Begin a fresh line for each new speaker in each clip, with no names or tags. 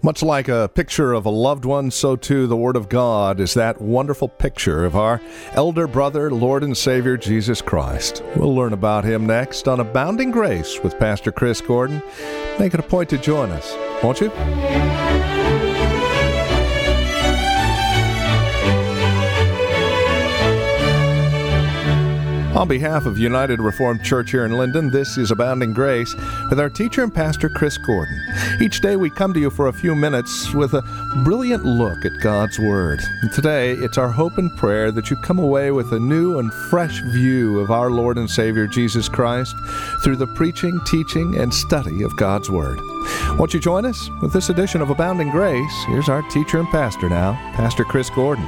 Much like a picture of a loved one, so too the Word of God is that wonderful picture of our elder brother, Lord and Savior, Jesus Christ. We'll learn about Him next on Abounding Grace with Pastor Chris Gordon. Make it a point to join us, won't you? On behalf of United Reformed Church here in Linden, this is Abounding Grace with our teacher and pastor, Chris Gordon. Each day we come to you for a few minutes with a brilliant look at God's Word. And today, it's our hope and prayer that you come away with a new and fresh view of our Lord and Savior, Jesus Christ, through the preaching, teaching, and study of God's Word. Won't you join us with this edition of Abounding Grace? Here's our teacher and pastor now, Pastor Chris Gordon.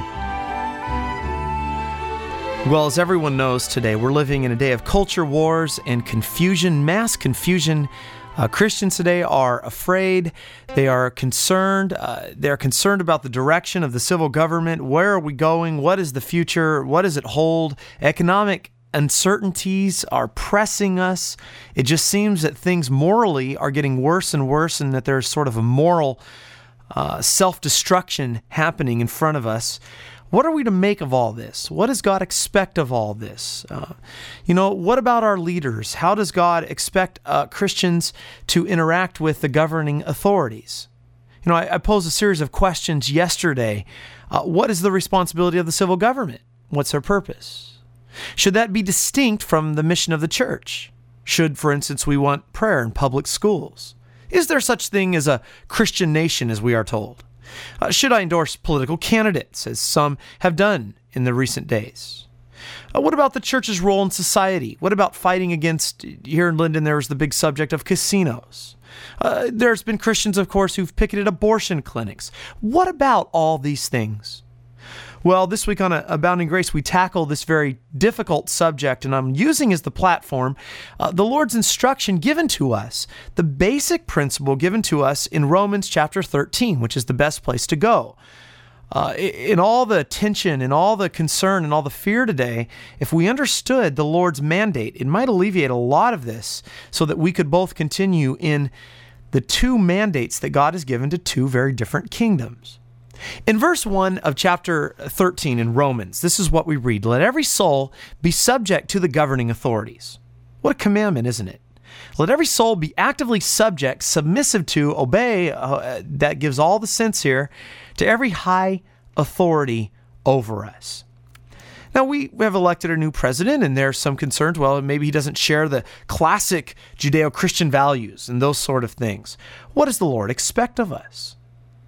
Well, as everyone knows today, we're living in a day of culture wars and confusion, mass confusion. Christians today are afraid. They are concerned. They're concerned about the direction of the civil government. Where are we going? What is the future? What does it hold? Economic uncertainties are pressing us. It just seems that things morally are getting worse and worse, and that there's sort of a moral self-destruction happening in front of us. What are we to make of all this? What does God expect of all this? What about our leaders? How does God expect Christians to interact with the governing authorities? I posed a series of questions yesterday. What is the responsibility of the civil government? What's their purpose? Should that be distinct from the mission of the church? Should, for instance, we want prayer in public schools? Is there such thing as a Christian nation, as we are told? Should I endorse political candidates, as some have done in the recent days? What about the church's role in society? What about fighting against, here in Linden, there was the big subject of casinos. There's been Christians, of course, who've picketed abortion clinics. What about all these things? Well, this week on Abounding Grace, we tackle this very difficult subject, and I'm using as the platform the Lord's instruction given to us, the basic principle given to us in Romans chapter 13, which is the best place to go. In all the tension, in all the concern, and all the fear today, if we understood the Lord's mandate, it might alleviate a lot of this so that we could both continue in the two mandates that God has given to two very different kingdoms. In verse 1 of chapter 13 in Romans, this is what we read. Let every soul be subject to the governing authorities. What a commandment, isn't it? Let every soul be actively subject, submissive to, obey, that gives all the sense here, to every high authority over us. Now, we have elected a new president, and there's some concerns. Well, maybe he doesn't share the classic Judeo-Christian values and those sort of things. What does the Lord expect of us?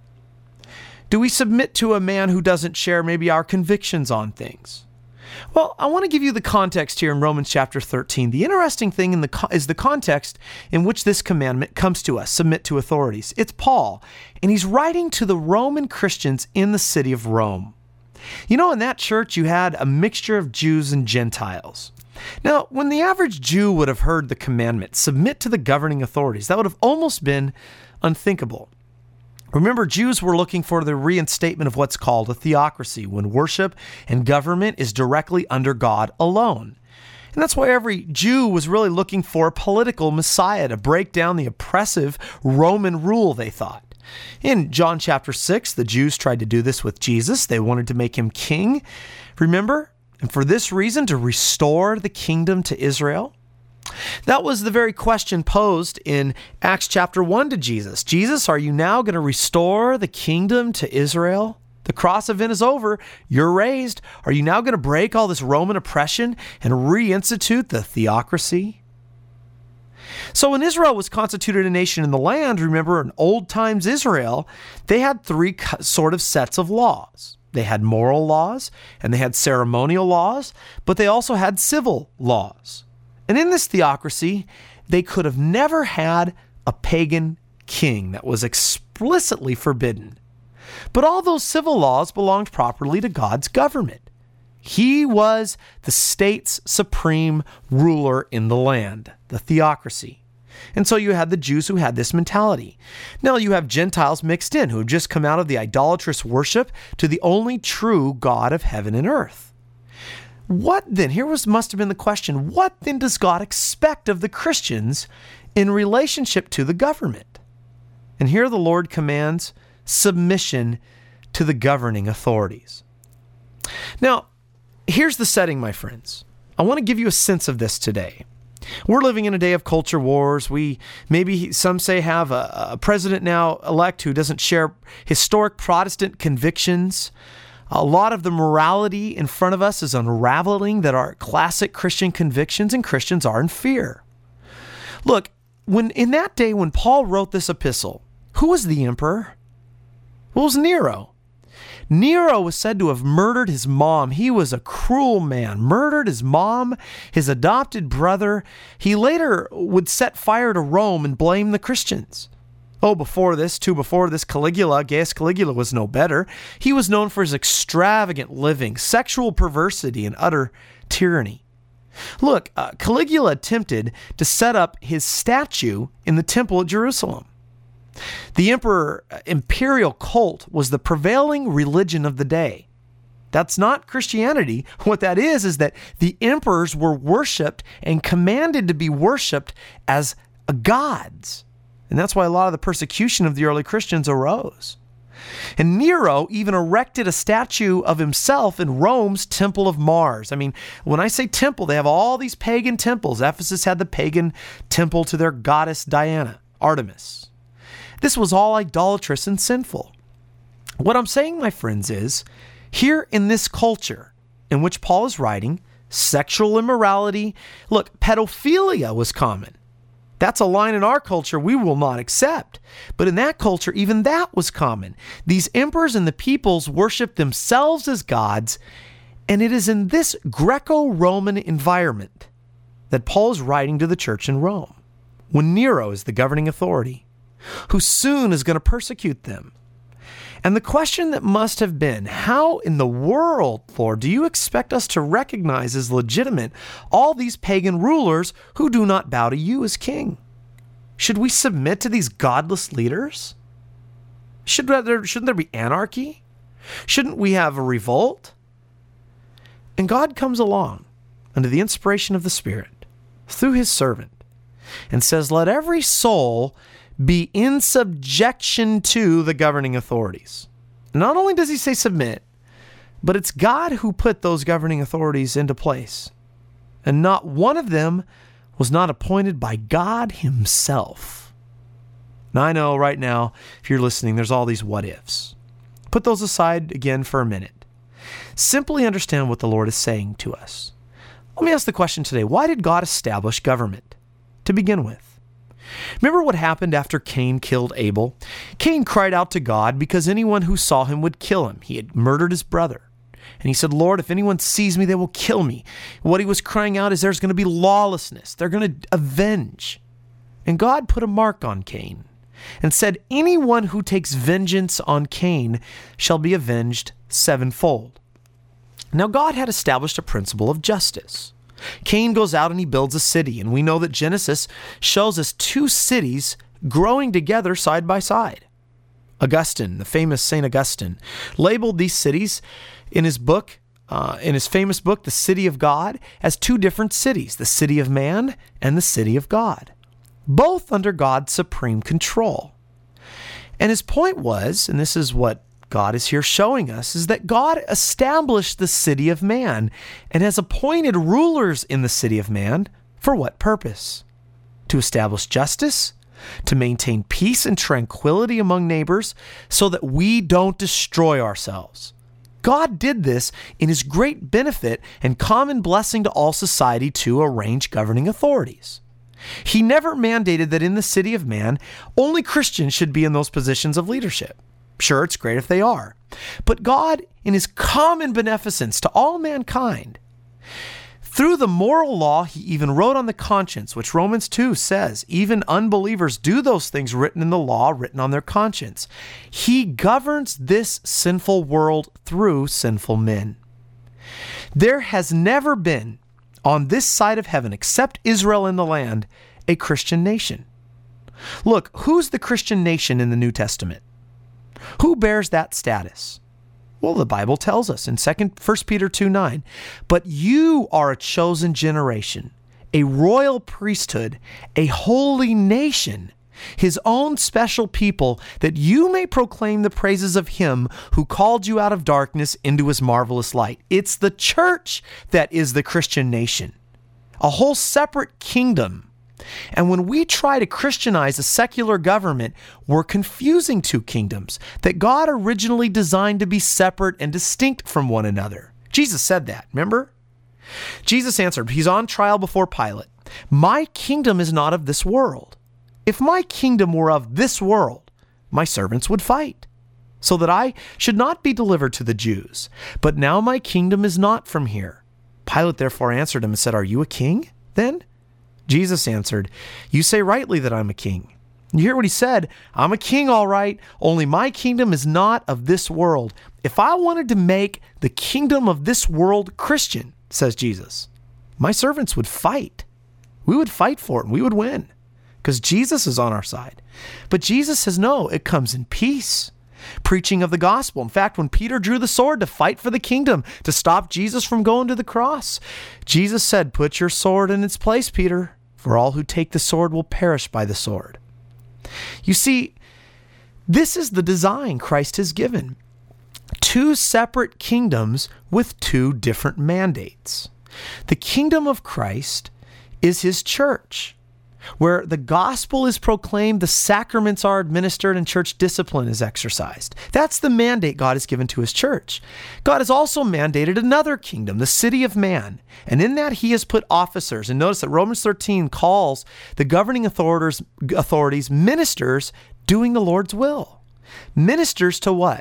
Do we submit to a man who doesn't share maybe our convictions on things? Well, I want to give you the context here in Romans chapter 13. The interesting thing is the context in which this commandment comes to us, submit to authorities. It's Paul, and he's writing to the Roman Christians in the city of Rome. In that church, you had a mixture of Jews and Gentiles. Now, when the average Jew would have heard the commandment, submit to the governing authorities, that would have almost been unthinkable. Remember, Jews were looking for the reinstatement of what's called a theocracy, when worship and government is directly under God alone. And that's why every Jew was really looking for a political Messiah to break down the oppressive Roman rule, they thought. In John chapter 6, the Jews tried to do this with Jesus. They wanted to make him king, remember? And for this reason, to restore the kingdom to Israel. That was the very question posed in Acts chapter 1 to Jesus. Jesus, are you now going to restore the kingdom to Israel? The cross event is over. You're raised. Are you now going to break all this Roman oppression and reinstitute the theocracy? So when Israel was constituted a nation in the land, remember in old times Israel, they had three sort of sets of laws. They had moral laws and they had ceremonial laws, but they also had civil laws. And in this theocracy, they could have never had a pagan king. That was explicitly forbidden. But all those civil laws belonged properly to God's government. He was the state's supreme ruler in the land, the theocracy. And so you had the Jews who had this mentality. Now you have Gentiles mixed in who have just come out of the idolatrous worship to the only true God of heaven and earth. What then? Must have been the question. What then does God expect of the Christians in relationship to the government? And here the Lord commands submission to the governing authorities. Now, here's the setting, my friends. I want to give you a sense of this today. We're living in a day of culture wars. We maybe, some say, have a president now elect who doesn't share historic Protestant convictions. A lot of the morality in front of us is unraveling that are classic Christian convictions, and Christians are in fear. Look, in that day when Paul wrote this epistle, who was the emperor? Well, it was Nero. Nero was said to have murdered his mom. He was a cruel man, murdered his mom, his adopted brother. He later would set fire to Rome and blame the Christians. Before this, Caligula, Gaius Caligula, was no better. He was known for his extravagant living, sexual perversity, and utter tyranny. Look, Caligula attempted to set up his statue in the temple at Jerusalem. The emperor imperial cult was the prevailing religion of the day. That's not Christianity. What that is that the emperors were worshipped and commanded to be worshipped as gods. And that's why a lot of the persecution of the early Christians arose. And Nero even erected a statue of himself in Rome's Temple of Mars. I mean, when I say temple, they have all these pagan temples. Ephesus had the pagan temple to their goddess Diana, Artemis. This was all idolatrous and sinful. What I'm saying, my friends, is here in this culture in which Paul is writing, sexual immorality, look, pedophilia was common. That's a line in our culture we will not accept. But in that culture, even that was common. These emperors and the peoples worshiped themselves as gods, and it is in this Greco-Roman environment that Paul is writing to the church in Rome, when Nero is the governing authority, who soon is going to persecute them. And the question that must have been, how in the world, Lord, do you expect us to recognize as legitimate all these pagan rulers who do not bow to you as king? Should we submit to these godless leaders? Shouldn't there be anarchy? Shouldn't we have a revolt? And God comes along under the inspiration of the Spirit through his servant and says, let every soul be in subjection to the governing authorities. Not only does he say submit, but it's God who put those governing authorities into place. And not one of them was not appointed by God himself. Now, I know right now, if you're listening, there's all these what ifs. Put those aside again for a minute. Simply understand what the Lord is saying to us. Let me ask the question today, why did God establish government to begin with? Remember what happened after Cain killed Abel? Cain cried out to God because anyone who saw him would kill him. He had murdered his brother. And he said, Lord, if anyone sees me, they will kill me. What he was crying out is there's going to be lawlessness. They're going to avenge. And God put a mark on Cain and said, anyone who takes vengeance on Cain shall be avenged sevenfold. Now, God had established a principle of justice. Cain goes out and he builds a city, and we know that Genesis shows us two cities growing together side by side. Augustine, the famous St. Augustine, labeled these cities in his book, in his famous book, The City of God, as two different cities, the city of man and the city of God, both under God's supreme control. And his point was, and this is what God is here showing us, is that God established the city of man and has appointed rulers in the city of man for what purpose? To establish justice, to maintain peace and tranquility among neighbors so that we don't destroy ourselves. God did this in his great benefit and common blessing to all society to arrange governing authorities. He never mandated that in the city of man, only Christians should be in those positions of leadership. Sure, it's great if they are. But God, in his common beneficence to all mankind, through the moral law, he even wrote on the conscience, which Romans 2 says, even unbelievers do those things written in the law, written on their conscience. He governs this sinful world through sinful men. There has never been, on this side of heaven, except Israel in the land, a Christian nation. Look, who's the Christian nation in the New Testament? Who bears that status? Well, the Bible tells us in 1 Peter 2:9, but you are a chosen generation, a royal priesthood, a holy nation, his own special people, that you may proclaim the praises of him who called you out of darkness into his marvelous light. It's the church that is the Christian nation, a whole separate kingdom. And when we try to Christianize a secular government, we're confusing two kingdoms that God originally designed to be separate and distinct from one another. Jesus said that, remember? Jesus answered, he's on trial before Pilate. My kingdom is not of this world. If my kingdom were of this world, my servants would fight, so that I should not be delivered to the Jews. But now my kingdom is not from here. Pilate therefore answered him and said, are you a king then? Jesus answered, you say rightly that I'm a king. You hear what he said? I'm a king, all right, only my kingdom is not of this world. If I wanted to make the kingdom of this world Christian, says Jesus, my servants would fight. We would fight for it and we would win because Jesus is on our side. But Jesus says, no, it comes in peace. Preaching of the gospel. In fact, when Peter drew the sword to fight for the kingdom, to stop Jesus from going to the cross, Jesus said, put your sword in its place, Peter, for all who take the sword will perish by the sword. You see, this is the design Christ has given. Two separate kingdoms with two different mandates. The kingdom of Christ is his church, where the gospel is proclaimed, the sacraments are administered, and church discipline is exercised. That's the mandate God has given to his church. God has also mandated another kingdom, the city of man. And in that he has put officers. And notice that Romans 13 calls the governing authorities ministers doing the Lord's will. Ministers to what?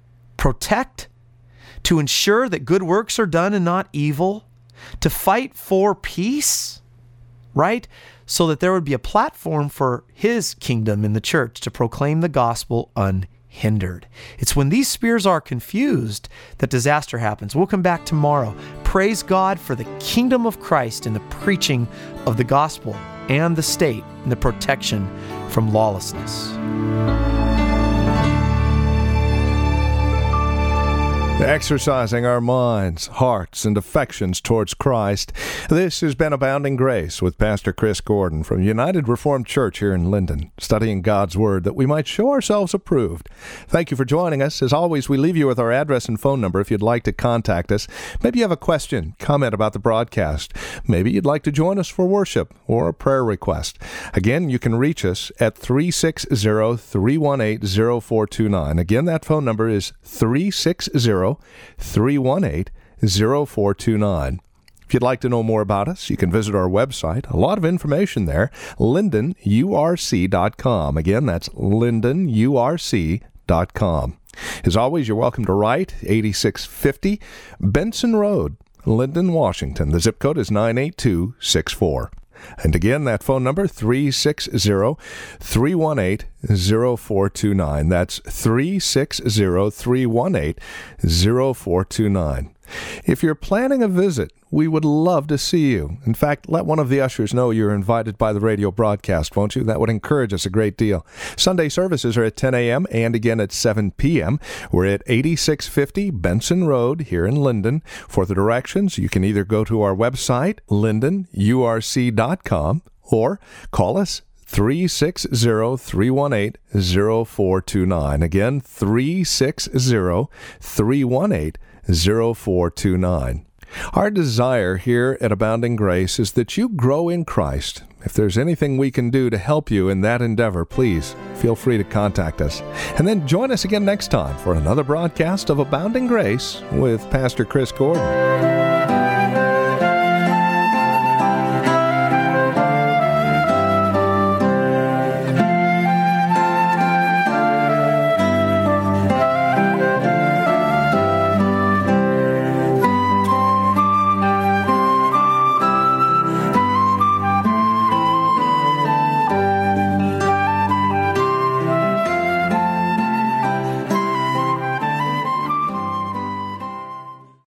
Protect, to ensure that good works are done and not evil, to fight for peace, right? So that there would be a platform for his kingdom in the church to proclaim the gospel unhindered. It's when these spheres are confused that disaster happens. We'll come back tomorrow. Praise God for the kingdom of Christ in the preaching of the gospel and the state and the protection from lawlessness.
Exercising our minds, hearts, and affections towards Christ. This has been Abounding Grace with Pastor Chris Gordon from United Reformed Church here in Linden, studying God's Word that we might show ourselves approved. Thank you for joining us. As always, we leave you with our address and phone number if you'd like to contact us. Maybe you have a question, comment about the broadcast. Maybe you'd like to join us for worship or a prayer request. Again, you can reach us at 360-318-0429. Again, that phone number is 360-318-0429. If you'd like to know more about us, you can visit our website. A lot of information there, lindenurc.com. Again, that's lindenurc.com. As always, you're welcome to write 8650 Benson Road, Linden, Washington. The zip code is 98264. And again, that phone number, 360-318-0429. That's 360-318-0429. If you're planning a visit, we would love to see you. In fact, let one of the ushers know you're invited by the radio broadcast, won't you? That would encourage us a great deal. Sunday services are at 10 a.m. and again at 7 p.m. We're at 8650 Benson Road here in Linden. For the directions, you can either go to our website, lindenurc.com, or call us 360-318-0429. Again, 360-318-0429. Our desire here at Abounding Grace is that you grow in Christ. If there's anything we can do to help you in that endeavor, please feel free to contact us. And then join us again next time for another broadcast of Abounding Grace with Pastor Chris Gordon.